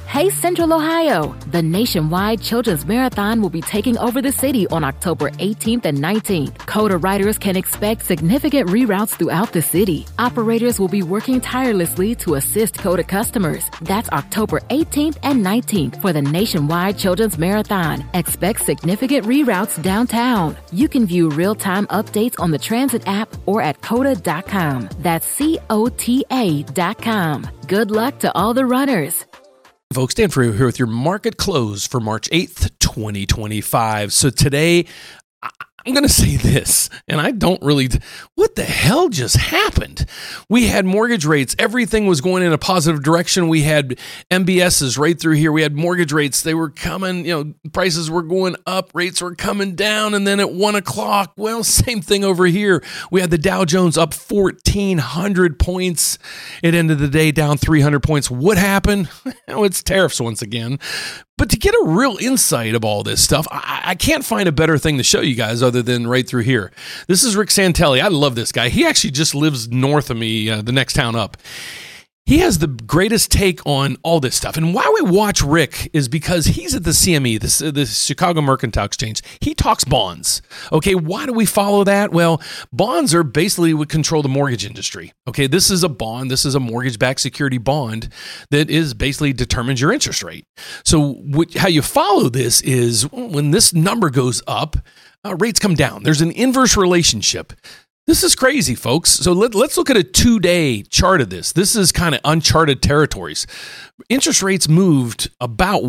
Hey, Central Ohio! The nationwide Children's Marathon will be taking over the city on October 18th and 19th. COTA riders can expect significant reroutes throughout the city. Operators will be working tirelessly to assist COTA customers. That's October 18th and 19th for the nationwide Children's Marathon. Expect significant reroutes downtown. You can view real-time updates on the Transit app or at COTA.com. That's COTA.com. Good luck to all the runners. Folks, Dan Frio here with your market close for March 8th, 2025. So today, I'm going to say this, and I don't really, what the hell just happened? We had mortgage rates. Everything was going in a positive direction. We had MBSs right through here. We had mortgage rates. They were coming, prices were going up, rates were coming down. And then at 1 o'clock, well, same thing over here. We had the Dow Jones up 1,400 points. It ended the day down 300 points. What happened? Oh, it's tariffs once again. But to get a real insight of all this stuff, I can't find a better thing to show you guys other than right through here. This is Rick Santelli. I love this guy. He actually just lives north of me, the next town up. He has the greatest take on all this stuff. And why we watch Rick is because he's at the CME, the Chicago Mercantile Exchange. He talks bonds. Okay, why do we follow that? Well, bonds are basically what control the mortgage industry. Okay, this is a bond. This is a mortgage-backed security bond that is basically determines your interest rate. So how you follow this is when this number goes up, rates come down. There's an inverse relationship. This is crazy, folks. So let's look at a 2-day chart of this. This is kind of uncharted territories. Interest rates moved about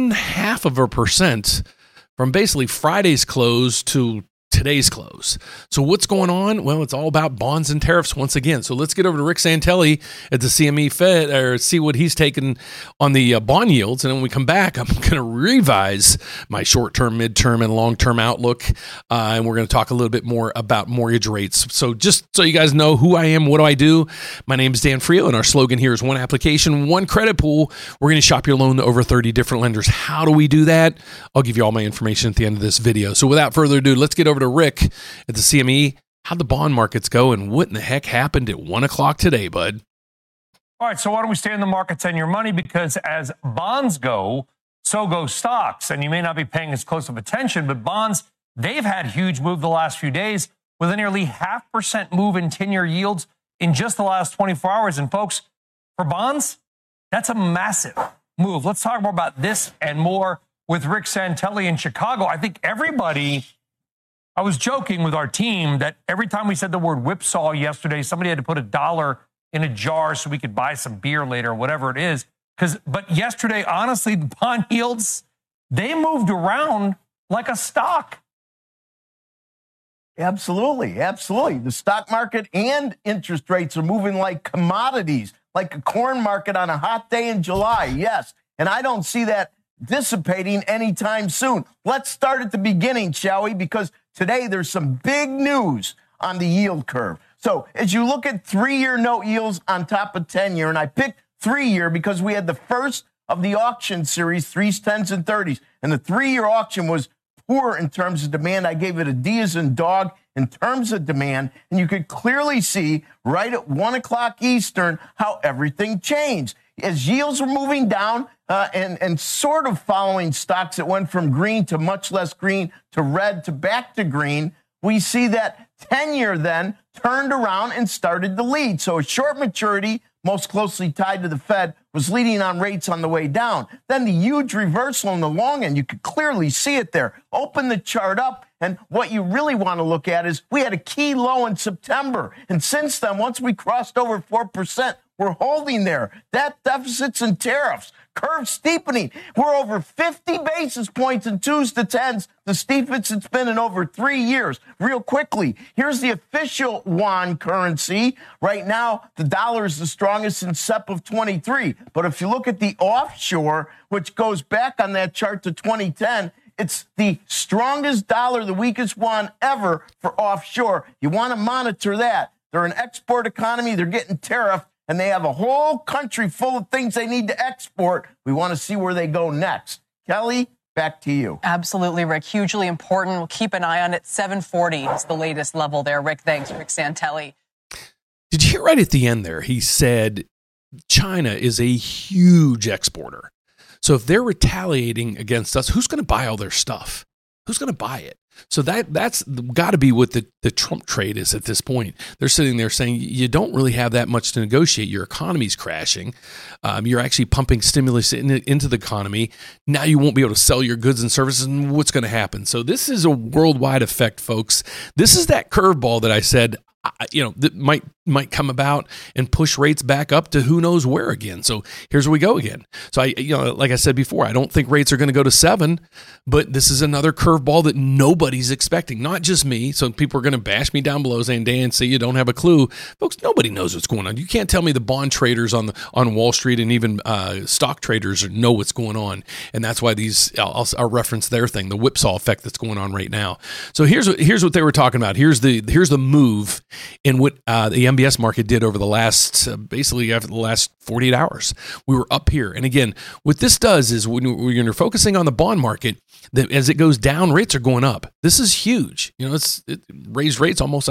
0.5% from basically Friday's close to today's close. So what's going on? Well, it's all about bonds and tariffs once again. So let's get over to Rick Santelli at the CME Fed or see what he's taken on the bond yields. And when we come back, I'm going to revise my short-term, mid-term, and long-term outlook. And we're going to talk a little bit more about mortgage rates. So just so you guys know who I am, what do I do? My name is Dan Frio, and our slogan here is one application, one credit pool. We're going to shop your loan to over 30 different lenders. How do we do that? I'll give you all my information at the end of this video. So without further ado, let's get over to Rick at the CME. How'd the bond markets go, and what in the heck happened at 1 o'clock today, bud? All right, so why don't we stay in the markets and your money? Because as bonds go, so go stocks. And you may not be paying as close of attention, but bonds, they've had huge move the last few days with a nearly 0.5% move in 10-year yields in just the last 24 hours. And folks, for bonds, that's a massive move. Let's talk more about this and more with Rick Santelli in Chicago. I think I was joking with our team that every time we said the word whipsaw yesterday, somebody had to put $1 in a jar so we could buy some beer later or whatever it is. But yesterday, honestly, the bond yields, they moved around like a stock. Absolutely. The stock market and interest rates are moving like commodities, like a corn market on a hot day in July. Yes. And I don't see that dissipating anytime soon. Let's start at the beginning, shall we? Because today there's some big news on the yield curve. So as you look at 3-year note yields on top of 10-year, and I picked 3-year because we had the first of the auction series, 3s, 10s, and 30s, and the 3-year auction was poor in terms of demand. I gave it a D as in dog in terms of demand, and you could clearly see right at 1 o'clock Eastern how everything changed. As yields were moving down and sort of following stocks that went from green to much less green to red to back to green, we see that 10-year then turned around and started to lead. So a short maturity, most closely tied to the Fed, was leading on rates on the way down. Then the huge reversal in the long end, you could clearly see it there. Open the chart up, and what you really want to look at is we had a key low in September. And since then, once we crossed over 4%, we're holding there. That deficits and tariffs, curve steepening. We're over 50 basis points in 2s to 10s, the steepest it's been in over 3 years. Real quickly, here's the official yuan currency. Right now, the dollar is the strongest since SEP of 23. But if you look at the offshore, which goes back on that chart to 2010, it's the strongest dollar, the weakest yuan ever for offshore. You want to monitor that. They're an export economy. They're getting tariffed. And they have a whole country full of things they need to export. We want to see where they go next. Kelly, back to you. Absolutely, Rick. Hugely important. We'll keep an eye on it. 740 is the latest level there. Rick, thanks. Rick Santelli. Did you hear right at the end there? He said China is a huge exporter. So if they're retaliating against us, who's going to buy all their stuff? Who's going to buy it? So that's got to be what the Trump trade is at this point. They're sitting there saying you don't really have that much to negotiate. Your economy's crashing. You're actually pumping stimulus into the economy. Now you won't be able to sell your goods and services. And what's going to happen? So this is a worldwide effect, folks. This is that curveball that I said, that might come about and push rates back up to who knows where again. So here's where we go again. So like I said before, I don't think rates are going to go to 7, but this is another curveball that nobody's expecting, not just me. So people are going to bash me down below saying, Dan, say you don't have a clue. Folks, nobody knows what's going on. You can't tell me the bond traders on Wall Street and even stock traders know what's going on. And that's why I'll reference their thing, the whipsaw effect that's going on right now. So here's what they were talking about. Here's the move in what the MBS market did over the last, basically after the last 48 hours. We were up here. And again, what this does is when you're focusing on the bond market, that as it goes down, rates are going up. This is huge. It raised rates almost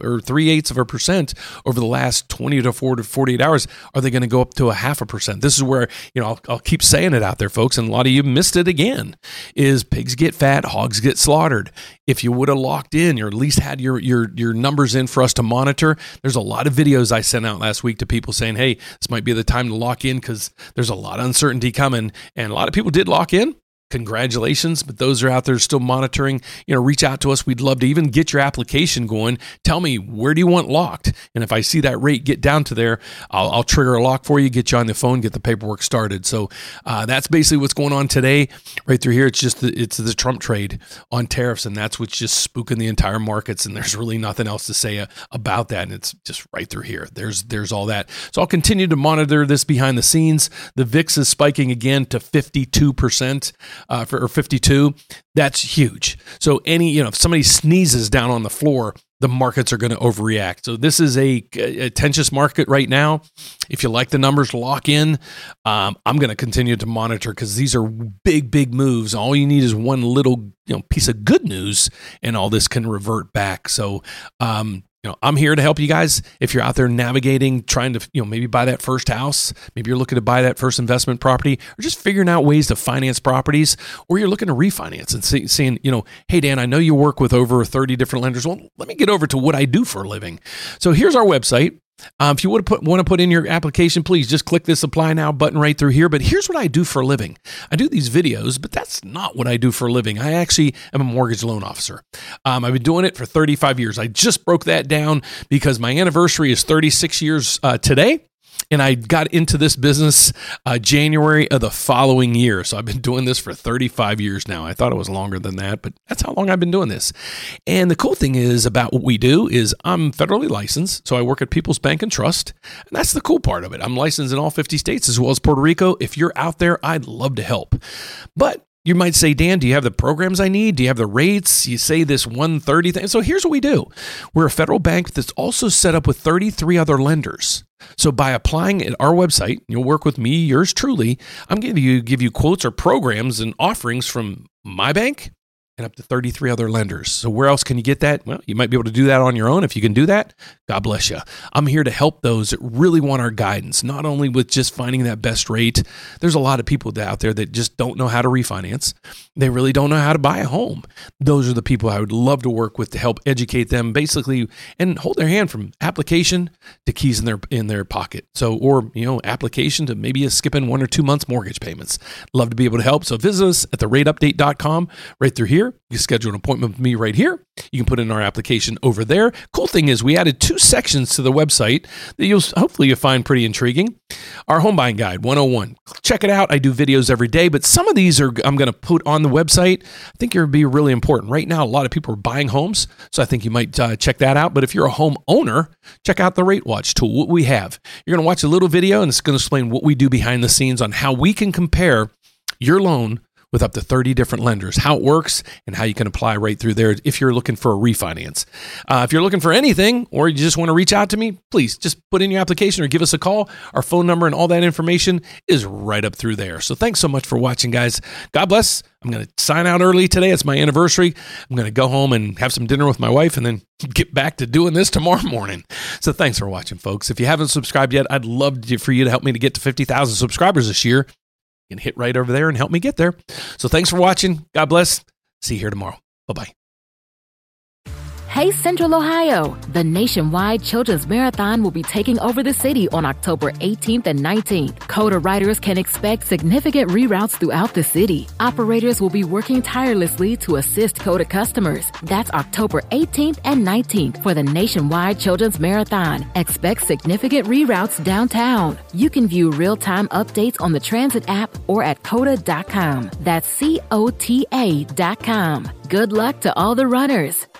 0.3% over the last 20 to 48 hours. Are they going to go up to 0.5%? This is where, I'll keep saying it out there, folks. And a lot of you missed it again, is pigs get fat, hogs get slaughtered. If you would have locked in, or at least had your numbers in for us to monitor, there's a lot of videos I sent out last week to people saying, hey, this might be the time to lock in because there's a lot of uncertainty coming. And a lot of people did lock in. Congratulations, but those are out there still monitoring. Reach out to us. We'd love to even get your application going. Tell me, where do you want locked? And if I see that rate get down to there, I'll trigger a lock for you, get you on the phone, get the paperwork started. So that's basically what's going on today. Right through here, it's the Trump trade on tariffs, and that's what's just spooking the entire markets. And there's really nothing else to say about that. And it's just right through here. There's all that. So I'll continue to monitor this behind the scenes. The VIX is spiking again to 52%. For 52, that's huge. So if somebody sneezes down on the floor, the markets are going to overreact. So this is a tenuous market right now. If you like the numbers, lock in. I'm going to continue to monitor because these are big moves. All you need is one little piece of good news, and all this can revert back. So I'm here to help you guys. If you're out there navigating, trying to, maybe buy that first house, maybe you're looking to buy that first investment property, or just figuring out ways to finance properties, or you're looking to refinance and saying, hey, Dan, I know you work with over 30 different lenders. Well, let me get over to what I do for a living. So here's our website. If you want to put in your application, please just click this apply now button right through here. But here's what I do for a living. I do these videos, but that's not what I do for a living. I actually am a mortgage loan officer. I've been doing it for 35 years. I just broke that down because my anniversary is 36 years today. And I got into this business January of the following year. So I've been doing this for 35 years now. I thought it was longer than that, but that's how long I've been doing this. And the cool thing is about what we do is I'm federally licensed. So I work at People's Bank and Trust. And that's the cool part of it. I'm licensed in all 50 states as well as Puerto Rico. If you're out there, I'd love to help. But you might say, Dan, do you have the programs I need? Do you have the rates? You say this 130 thing. So here's what we do. We're a federal bank that's also set up with 33 other lenders. So by applying at our website, you'll work with me, yours truly. I'm going to give you quotes or programs and offerings from my bank and up to 33 other lenders. So where else can you get that? Well, you might be able to do that on your own. If you can do that, God bless you. I'm here to help those that really want our guidance, not only with just finding that best rate. There's a lot of people out there that just don't know how to refinance. They really don't know how to buy a home. Those are the people I would love to work with to help educate them basically and hold their hand from application to keys in their pocket. So, or, application to maybe skipping 1 or 2 months mortgage payments. Love to be able to help. So visit us at therateupdate.com right through here. You can schedule an appointment with me right here. You can put in our application over there. Cool thing is we added 2 sections to the website that you'll find pretty intriguing. Our home buying guide 101. Check it out. I do videos every day, but some of these I'm going to put on the website. I think it'll be really important. Right now, a lot of people are buying homes, so I think you might check that out. But if you're a home owner, check out the Rate Watch tool, what we have. You're going to watch a little video, and it's going to explain what we do behind the scenes on how we can compare your loan with up to 30 different lenders, how it works, and how you can apply right through there if you're looking for a refinance. If you're looking for anything or you just want to reach out to me, please just put in your application or give us a call. Our phone number and all that information is right up through there. So thanks so much for watching, guys. God bless. I'm going to sign out early today. It's my anniversary. I'm going to go home and have some dinner with my wife and then get back to doing this tomorrow morning. So thanks for watching, folks. If you haven't subscribed yet, I'd love for you to help me to get to 50,000 subscribers this year. you can hit right over there and help me get there. So thanks for watching. God bless. See you here tomorrow. Bye-bye. Hey Central Ohio! The nationwide Children's Marathon will be taking over the city on October 18th and 19th. COTA riders can expect significant reroutes throughout the city. Operators will be working tirelessly to assist COTA customers. That's October 18th and 19th for the nationwide Children's Marathon. Expect significant reroutes downtown. You can view real-time updates on the Transit app or at COTA.com. That's COTA.com. Good luck to all the runners.